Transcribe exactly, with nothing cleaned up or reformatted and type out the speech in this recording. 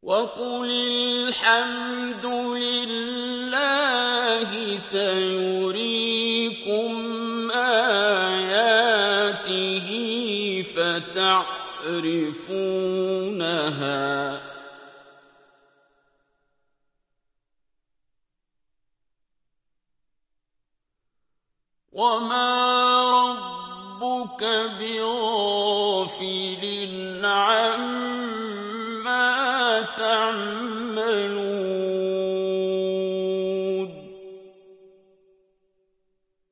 وَقُلِ الْحَمْدُ لِلَّهِ سَيُرِيكُمْ آيَاتِهِ فَتَعْرِفُونَهَا ۚ وَمَا رَبُّكَ بِغَافِلٍ عَمَّا تَعْمَلُونَ